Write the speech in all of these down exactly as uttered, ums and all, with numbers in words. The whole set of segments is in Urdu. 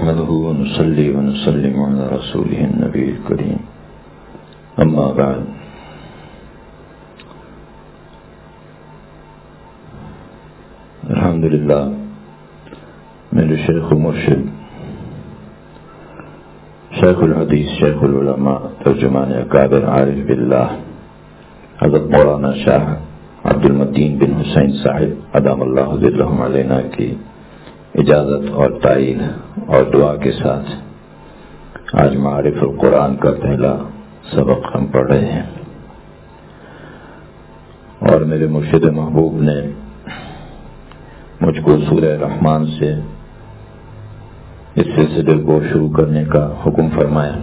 نحمده ونصلي ونسلم على رسوله النبي الكريم أما بعد الحمد للہ میرے شیخ و مرشد شیخ الحدیث شیخ العلماء ترجمان اکابر عارف باللہ حضرت مولانا شاہ عبد المتین بن حسین صاحب ادام اللہ ذلہم علینا کی اجازت اور تائید اور دعا کے ساتھ آج معارف القرآن کا پہلا سبق ہم پڑھ رہے ہیں، اور میرے مرشد محبوب نے مجھ کو سورہ رحمان سے اس سلسلے کو شروع کرنے کا حکم فرمایا،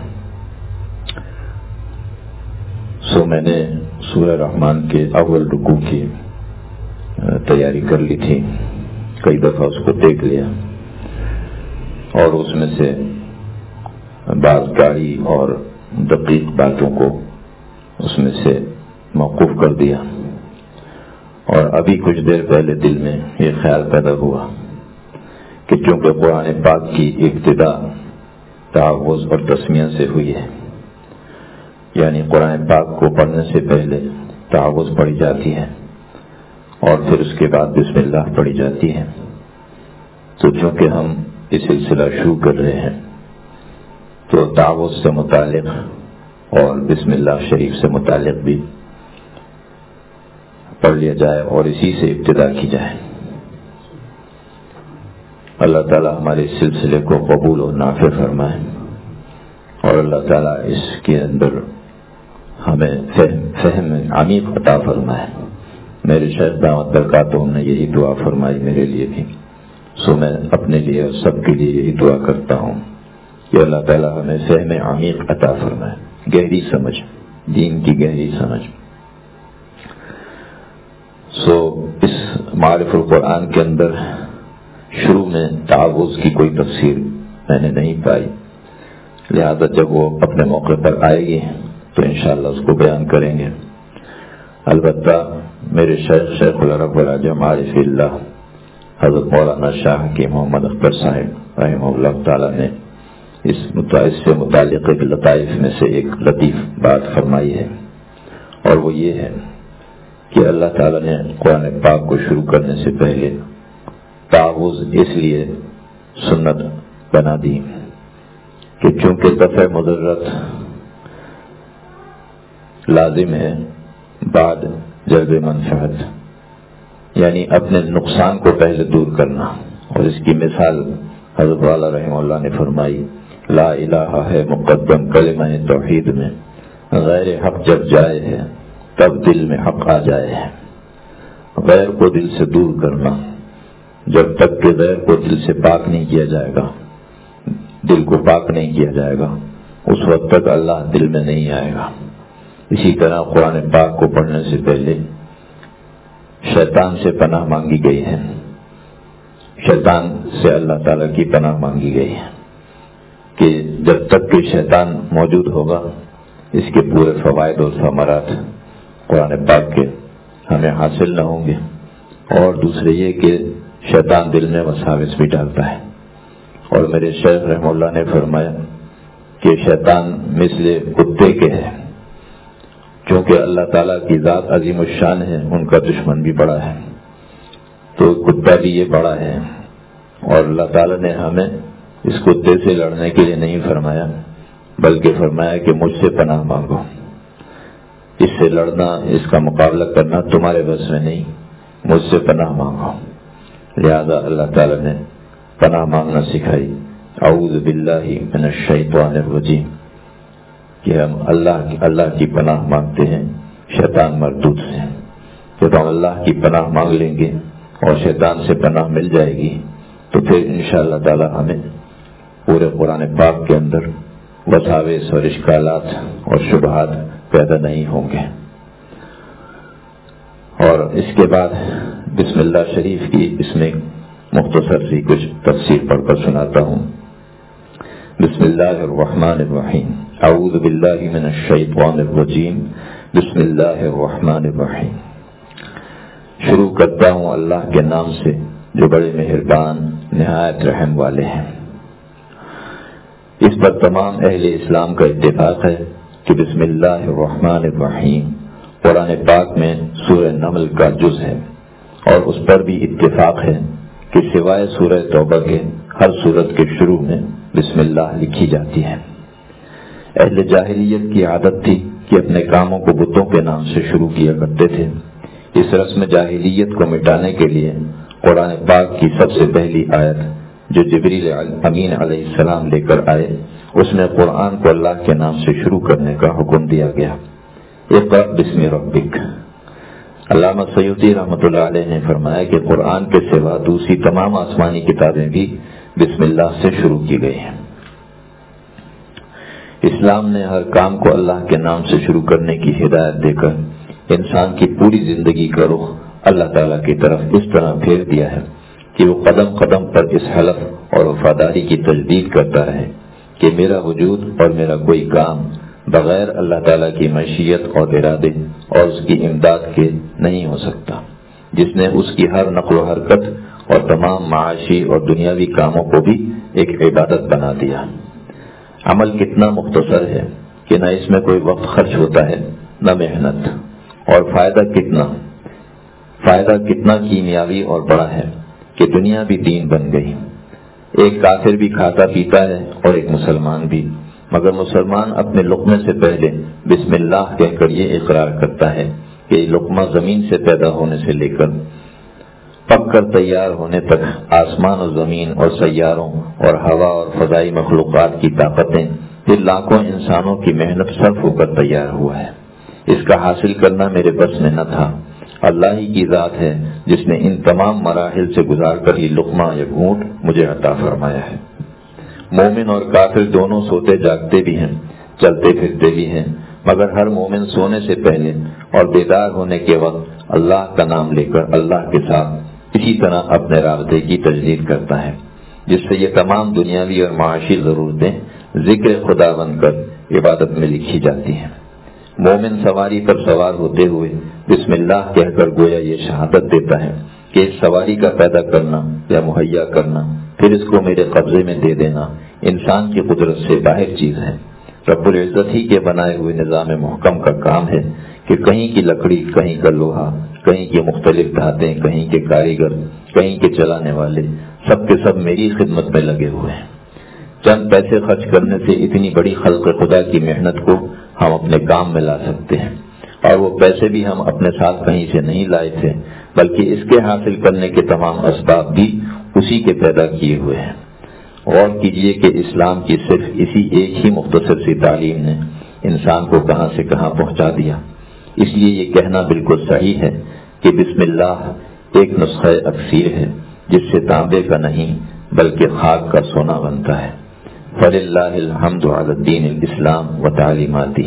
سو میں نے سورہ رحمان کے اول رکوع کی تیاری کر لی تھی، کئی دفعہ اس کو دیکھ لیا اور اس میں سے بعض گاڑی اور دقیق باتوں کو اس میں سے موقوف کر دیا، اور ابھی کچھ دیر پہلے دل میں یہ خیال پیدا ہوا کہ چونکہ قرآن پاک کی ابتدا تعوذ اور تسمیہ سے ہوئی ہے، یعنی قرآن پاک کو پڑھنے سے پہلے تعوذ پڑھی جاتی ہے اور پھر اس کے بعد بسم اللہ پڑھی جاتی ہے، تو چونکہ ہم یہ سلسلہ شروع کر رہے ہیں تو تعوذ سے متعلق اور بسم اللہ شریف سے متعلق بھی پڑھ لیا جائے اور اسی سے ابتدا کی جائے۔ اللہ تعالی ہمارے اس سلسلے کو قبول و نافع فرمائے، اور اللہ تعالی اس کے اندر ہمیں فہم فہم عمیق عطا فرمائے۔ میرے شیخ دعوت برکاتہم نے یہی دعا فرمائی میرے لیے بھی، سو میں اپنے لیے اور سب کے لیے یہی دعا کرتا ہوں کہ اللہ تعالی ہمیں فہم عمیق عطا فرمائے، گہری سمجھ، دین کی گہری سمجھ۔ سو اس معارف القرآن کے اندر شروع میں تعوذ کی کوئی تفسیر میں نے نہیں پائی، لہذا جب وہ اپنے موقع پر آئے گی تو انشاءاللہ اس کو بیان کریں گے۔ البتہ میرے شیخ شیخ العرب والعجم عارف اللہ حضرت مولانا شاہ کی محمد اختر صاحب رحمہ اللہ تعالی نے اس اس سے متعلق ایک لطائف میں سے ایک لطیف بات فرمائی ہے، اور وہ یہ ہے کہ اللہ تعالی نے قرآن پاک کو شروع کرنے سے پہلے تعوذ اس لیے سنت بنا دی کہ چونکہ دفع مضرت لازم ہے بعد جلب منفعت، یعنی اپنے نقصان کو پہلے دور کرنا، اور اس کی مثال حضرت والا رحمہ اللہ نے فرمائی، لا الہ ہے مقدم کلمہ توحید میں، غیر حق جب جائے ہے تب دل میں حق آ جائے ہے۔ غیر کو دل سے دور کرنا، جب تک کہ غیر کو دل سے پاک نہیں کیا جائے گا، دل کو پاک نہیں کیا جائے گا، اس وقت تک اللہ دل میں نہیں آئے گا۔ اسی طرح قرآن پاک کو پڑھنے سے پہلے شیطان سے پناہ مانگی گئی ہے، شیطان سے اللہ تعالیٰ کی پناہ مانگی گئی ہے کہ جب تک کہ شیطان موجود ہوگا اس کے پورے فوائد اور ثمرات قرآن پاک کے ہمیں حاصل نہ ہوں گے، اور دوسرے یہ کہ شیطان دل میں وساوس بھی ڈالتا ہے، اور میرے شیخ رحمہ اللہ نے فرمایا کہ شیطان مثل کتے کے ہے، چونکہ اللہ تعالیٰ کی ذات عظیم الشان ہے، ان کا دشمن بھی بڑا ہے، تو کتا بھی یہ بڑا ہے، اور اللہ تعالیٰ نے ہمیں اس کتے سے لڑنے کے لیے نہیں فرمایا، بلکہ فرمایا کہ مجھ سے پناہ مانگو، اس سے لڑنا، اس کا مقابلہ کرنا تمہارے بس میں نہیں، مجھ سے پناہ مانگو۔ لہذا اللہ تعالیٰ نے پناہ مانگنا سکھائی، اعوذ باللہ من الشیطان الرجیم، کہ ہم اللہ کی اللہ کی پناہ مانگتے ہیں شیطان مردود سے۔ جب ہم اللہ کی پناہ مانگ لیں گے اور شیطان سے پناہ مل جائے گی تو پھر انشاءاللہ تعالی ہمیں پورے قرآن پاک کے اندر وساوس اور اشکالات اور شبہات پیدا نہیں ہوں گے۔ اور اس کے بعد بسم اللہ شریف کی اس میں مختصر سی کچھ تفسیر پڑھ کر سناتا ہوں۔ بسم اللہ الرحمن الرحیم، اعوذ باللہ من الشیطان الرجیم، بسم اللہ الرحمن الرحیم۔ شروع کرتا ہوں اللہ کے نام سے جو بڑے مہربان نہایت رحم والے ہیں۔ اس پر تمام اہل اسلام کا اتفاق ہے کہ بسم اللہ الرحمن الرحیم قرآن پاک میں سورہ نمل کا جز ہے، اور اس پر بھی اتفاق ہے کہ سوائے سورہ توبہ کے ہر سورت کے شروع میں بسم اللہ لکھی جاتی ہے۔ اہل جاہلیت کی عادت تھی کہ اپنے کاموں کو بتوں کے نام سے شروع کیا کرتے تھے۔ اس رسم جاہلیت کو مٹانے کے لیے قرآن پاک کی سب سے پہلی آیت جو جبریل امین علیہ السلام لے کر آئے، اس میں قرآن کو اللہ کے نام سے شروع کرنے کا حکم دیا گیا۔ اقرأ بسم ربک۔ علامہ سیوطی رحمۃ اللہ علیہ نے فرمایا کہ قرآن کے سوا دوسری تمام آسمانی کتابیں بھی بسم اللہ سے شروع کی گئی ہیں۔ اسلام نے ہر کام کو اللہ کے نام سے شروع کرنے کی ہدایت دے کر انسان کی پوری زندگی کا رخ اللہ تعالیٰ کی طرف اس طرح پھیر دیا ہے کہ وہ قدم قدم پر اس حلف اور وفاداری کی تجدید کرتا رہے کہ میرا وجود اور میرا کوئی کام بغیر اللہ تعالیٰ کی مشیت اور ارادے اور اس کی امداد کے نہیں ہو سکتا، جس نے اس کی ہر نقل و حرکت اور تمام معاشی اور دنیاوی کاموں کو بھی ایک عبادت بنا دیا۔ عمل کتنا مختصر ہے کہ نہ اس میں کوئی وقت خرچ ہوتا ہے نہ محنت، اور فائدہ کتنا فائدہ کتنا کیمیاوی اور بڑا ہے کہ دنیا بھی دین بن گئی۔ ایک کافر بھی کھاتا پیتا ہے اور ایک مسلمان بھی، مگر مسلمان اپنے لقمے سے پہلے بسم اللہ کہہ کر یہ اقرار کرتا ہے کہ یہ لقمہ زمین سے پیدا ہونے سے لے کر پک کر تیار ہونے تک آسمان و زمین اور سیاروں اور ہوا اور فضائی مخلوقات کی طاقتیں پھر لاکھوں انسانوں کی محنت صرف ہو کر تیار ہوا ہے۔ اس کا حاصل کرنا میرے بس میں نہ تھا، اللہ ہی کی ذات ہے جس نے ان تمام مراحل سے گزار کر ہی لقمہ یا گھونٹ مجھے عطا فرمایا ہے۔ مومن اور کافر دونوں سوتے جاگتے بھی ہیں، چلتے پھرتے بھی ہیں، مگر ہر مومن سونے سے پہلے اور بیدار ہونے کے وقت اللہ کا نام لے کر اللہ کے ساتھ اسی طرح اپنے رابطے کی تجدید کرتا ہے، جس سے یہ تمام دنیاوی اور معاشی ضرورتیں ذکر خدا بن کر عبادت میں لکھی جاتی ہیں۔ مومن سواری پر سوار ہوتے ہوئے بسم اللہ کہہ کر گویا یہ شہادت دیتا ہے کہ اس سواری کا پیدا کرنا یا مہیا کرنا پھر اس کو میرے قبضے میں دے دینا انسان کی قدرت سے باہر چیز ہے، رب العزت ہی کے بنائے ہوئے نظام محکم کا کام ہے کہ کہیں کی لکڑی، کہیں کا لوہا، کہیں کی مختلف دھاتیں، کہیں کے کاریگر، کہیں کے چلانے والے، سب کے سب میری خدمت میں لگے ہوئے ہیں۔ چند پیسے خرچ کرنے سے اتنی بڑی خلق خدا کی محنت کو ہم اپنے کام میں لا سکتے ہیں، اور وہ پیسے بھی ہم اپنے ساتھ کہیں سے نہیں لائے تھے، بلکہ اس کے حاصل کرنے کے تمام اسباب بھی اسی کے پیدا کیے ہوئے ہیں۔ غور کیجئے کہ اسلام کی صرف اسی ایک ہی مختصر سی تعلیم نے انسان کو کہاں سے کہاں پہنچا دیا۔ اس لیے یہ کہنا بالکل صحیح ہے کہ بسم اللہ ایک نسخہ اکثیر ہے جس سے تانبے کا نہیں بلکہ خاک کا سونا بنتا ہے۔ فللہ الحمد علی الدین الاسلام و تعلیماتہ۔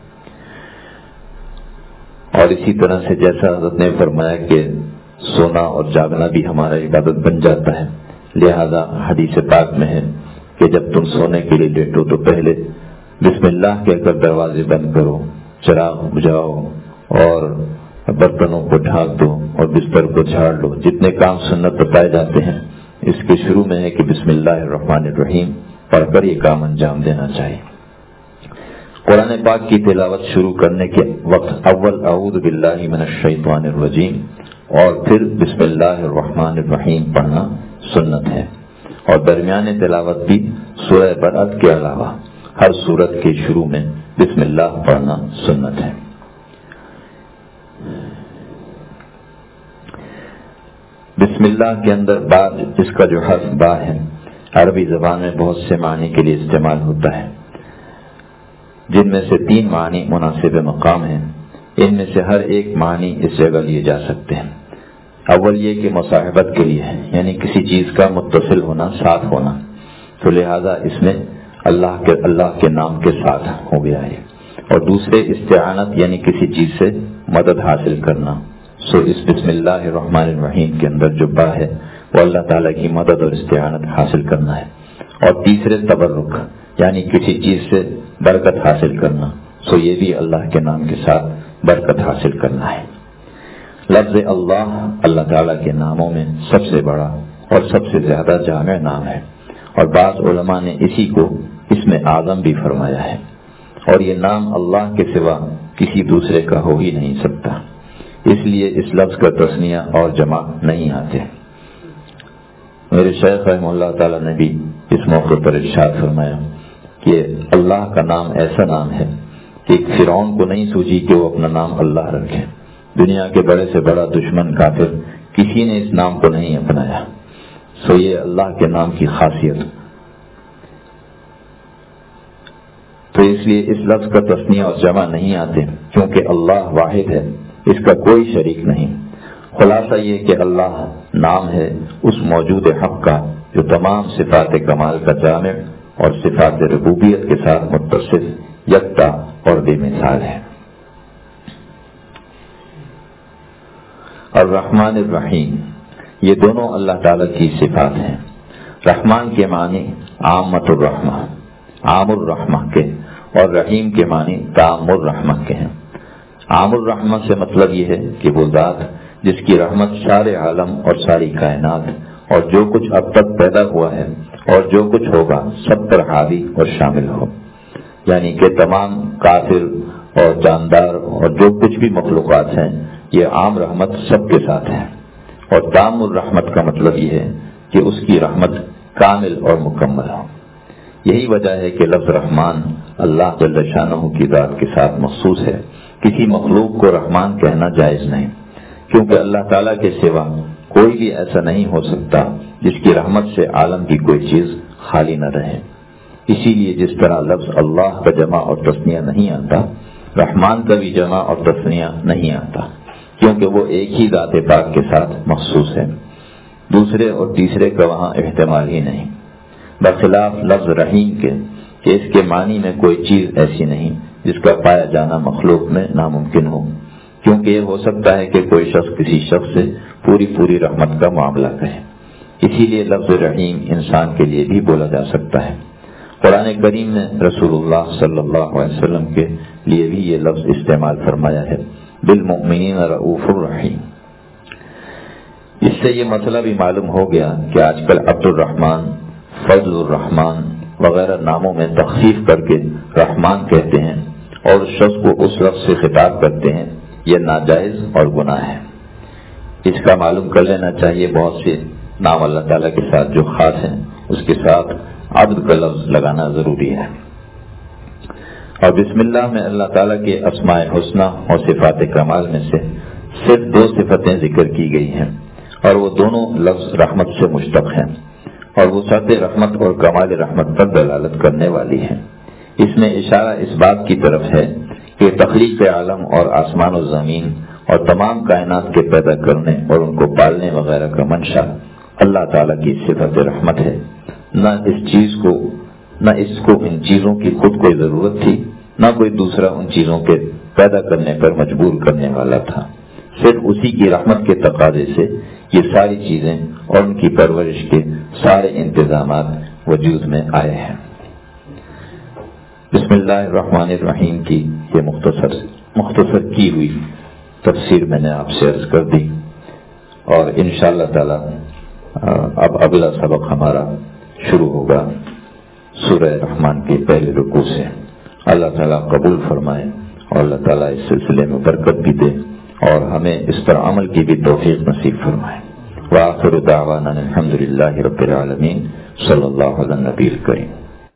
اور اسی طرح سے جیسا حضرت نے فرمایا کہ سونا اور جاگنا بھی ہمارا عبادت بن جاتا ہے، لہذا حدیث پاک میں ہے کہ جب تم سونے کے لیے لیٹو تو پہلے بسم اللہ کہہ کر دروازے بند کرو، چراغ بجھاؤ اور برتنوں کو ڈھانک دو اور بستر کو جھاڑ لو۔ جتنے کام سنت بتائے جاتے ہیں اس کے شروع میں ہے کہ بسم اللہ الرحمن الرحیم پڑھ کر یہ کام انجام دینا چاہیے۔ قرآن پاک کی تلاوت شروع کرنے کے وقت اول اعوذ باللہ من الشیطان الرجیم اور پھر بسم اللہ الرحمن الرحیم پڑھنا سنت ہے، اور درمیان تلاوت بھی سورہ برأت کے علاوہ ہر سورت کے شروع میں بسم اللہ پڑھنا سنت ہے۔ بسم اللہ کے اندر با جس کا جو حرف با ہے عربی زبان میں بہت سے معنی کے لیے استعمال ہوتا ہے، جن میں سے تین معنی مناسب مقام ہیں۔ ان میں سے ہر ایک معنی اس جگہ لیے جا سکتے ہیں۔ اول یہ کہ مصاحبت کے لیے ہے، یعنی کسی چیز کا متصل ہونا، ساتھ ہونا، تو لہذا اس میں اللہ کے اللہ کے نام کے ساتھ ہو گیا ہے۔ اور دوسرے استعانت یعنی کسی چیز سے مدد حاصل کرنا، سو اس بسم اللہ الرحمن الرحیم کے اندر جو با ہے وہ اللہ تعالیٰ کی مدد اور استعانت حاصل کرنا ہے۔ اور تیسرے تبرک یعنی کسی چیز سے برکت حاصل کرنا، سو یہ بھی اللہ کے نام کے ساتھ برکت حاصل کرنا ہے۔ لفظ اللہ اللہ تعالیٰ کے ناموں میں سب سے بڑا اور سب سے زیادہ جامع نام ہے، اور بعض علماء نے اسی کو اسم اعظم بھی فرمایا ہے، اور یہ نام اللہ کے سوا کسی دوسرے کا ہو ہی نہیں سکتا، اس لیے اس لفظ کا تثنیہ اور جمع نہیں آتے۔ میرے شیخ رحمہ اللہ تعالیٰ نے بھی اس موقع پر ارشاد فرمایا کہ اللہ کا نام ایسا نام ہے کہ ایک فرعون کو نہیں سوچی کہ وہ اپنا نام اللہ رکھے، دنیا کے بڑے سے بڑا دشمن کافر کسی نے اس نام کو نہیں اپنایا، سو یہ اللہ کے نام کی خاصیت۔ تو اس لیے اس لفظ کا تثنیہ اور جمع نہیں آتے، کیونکہ اللہ واحد ہے، اس کا کوئی شریک نہیں۔ خلاصہ یہ کہ اللہ نام ہے اس موجود حق کا جو تمام صفات کمال کا جامع اور صفات ربوبیت کے ساتھ متصف، یکتا اور بے مثال ہے۔ الرحمن الرحیم، یہ دونوں اللہ تعالی کی صفات ہیں۔ رحمان کے معنی عامۃ الرحمہ، عام الرحمہ کے، اور رحیم کے معنی تام الرحمہ کے ہیں۔ عام الرحمہ سے مطلب یہ ہے کہ وہ ذات جس کی رحمت سارے عالم اور ساری کائنات اور جو کچھ اب تک پیدا ہوا ہے اور جو کچھ ہوگا سب پر حاوی اور شامل ہو، یعنی کہ تمام کافر اور جاندار اور جو کچھ بھی مخلوقات ہیں یہ عام رحمت سب کے ساتھ ہے۔ اور تام الرحمت کا مطلب یہ ہے کہ اس کی رحمت کامل اور مکمل ہو۔ یہی وجہ ہے کہ لفظ رحمان اللہ جل شانہ کی ذات کے ساتھ مخصوص ہے، کسی مخلوق کو رحمان کہنا جائز نہیں، کیونکہ اللہ تعالیٰ کے سوا کوئی بھی ایسا نہیں ہو سکتا جس کی رحمت سے عالم کی کوئی چیز خالی نہ رہے۔ اسی لیے جس طرح لفظ اللہ کا جمع اور تثنیہ نہیں آتا، رحمان کا بھی جمع اور تثنیہ نہیں آتا، کیونکہ وہ ایک ہی ذات پاک کے ساتھ مخصوص ہے، دوسرے اور تیسرے کا وہاں احتمال ہی نہیں، برخلاف لفظ رحیم کے کہ اس کے معنی میں کوئی چیز ایسی نہیں جس کا پایا جانا مخلوق میں ناممکن ہو، کیونکہ یہ ہو سکتا ہے کہ کوئی شخص کسی شخص سے پوری پوری رحمت کا معاملہ کرے، اسی لیے لفظ رحیم انسان کے لیے بھی بولا جا سکتا ہے۔ قرآن کریم نے رسول اللہ صلی اللہ علیہ وسلم کے لیے بھی یہ لفظ استعمال فرمایا ہے، بالمؤمنین رؤوف الرحیم۔ اس سے یہ مسئلہ بھی معلوم ہو گیا کہ آج کل عبد الرحمن، فضل الرحمن وغیرہ ناموں میں تخفیف کر کے رحمان کہتے ہیں اور اس شخص کو اس لفظ سے خطاب کرتے ہیں، یہ ناجائز اور گناہ ہے۔ اس کا معلوم کر لینا چاہیے، بہت سے نام اللہ تعالیٰ کے ساتھ جو خاص ہیں اس کے ساتھ عبد کا لفظ لگانا ضروری ہے۔ اور بسم اللہ میں اللہ تعالیٰ کے اسماء حسنی اور صفات کمال میں سے صرف دو صفتیں ذکر کی گئی ہیں، اور وہ دونوں لفظ رحمت سے مشتق ہیں، اور وہ وسعت رحمت اور کمال رحمت پر دلالت کرنے والی ہیں۔ اس میں اشارہ اس بات کی طرف ہے کہ تخلیق عالم اور آسمان و زمین اور تمام کائنات کے پیدا کرنے اور ان کو پالنے وغیرہ کا منشا اللہ تعالیٰ کی صفت رحمت ہے، نہ اس چیز کو نہ اس کو ان چیزوں کی خود کوئی ضرورت تھی، نہ کوئی دوسرا ان چیزوں کے پیدا کرنے پر مجبور کرنے والا تھا، صرف اسی کی رحمت کے تقاضے سے یہ ساری چیزیں اور ان کی پرورش کے سارے انتظامات وجود میں آئے ہیں۔ بسم اللہ الرحمن الرحیم کی یہ مختصر مختصر کی ہوئی تفسیر میں نے آپ سے عرض کر دی، اور انشاءاللہ تعالی اب اگلا سبق ہمارا شروع ہوگا سورہ رحمان کے پہلے رکوع سے۔ اللہ تعالیٰ قبول فرمائے اور اللہ تعالیٰ اس سلسلے میں برکت بھی دے اور ہمیں اس پر عمل کی بھی توفیق نصیب فرمائے۔ وآخر دعوانا الحمد للہ رب العالمین، صلی اللہ علی النبی الکریم۔